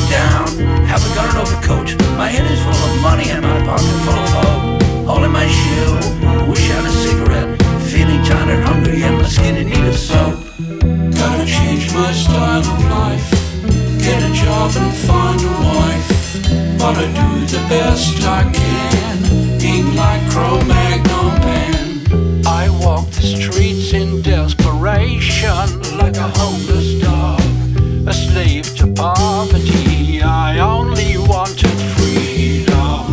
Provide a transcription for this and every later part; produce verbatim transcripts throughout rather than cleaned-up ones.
down, haven't got an overcoat. My head is full of money and my pocket full of hope. Hole in my shoe, wish I had a cigarette. Feeling tired and hungry and my skin in need of soap. Gotta change my style of life, get a job and find a wife. But I do the best I can, being like Cro-Magnon man. I walk the streets in desperation, like a homeless dog, a slave to poverty. I only wanted freedom.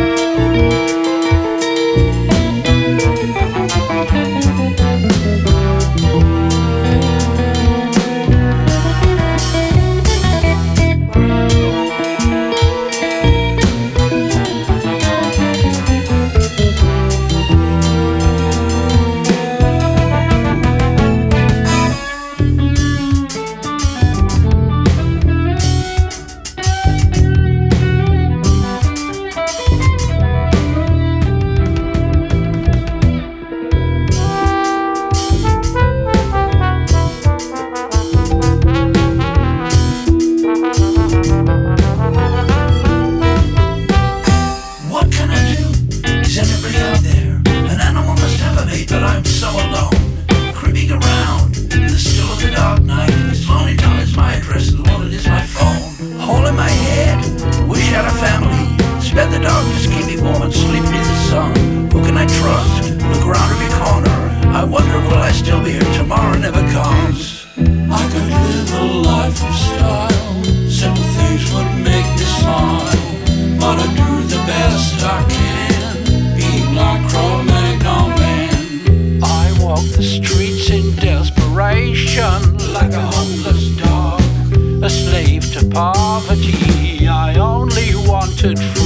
But I'm so alone, creeping around in the still of the dark night. This lonely town is my address, the wallet is my phone. Hole in my head, wish I had a family. Spend the darkness, keep me warm and sleep near the sun. Who can I trust? Look around every corner. I wonder, will I still be here? Tomorrow never comes. I could live a life of style, simple things would make me smile. But I do the best I can, being like Cro-Magnon man. Walk the streets in desperation, like a homeless dog, a slave to poverty. I only wanted freedom.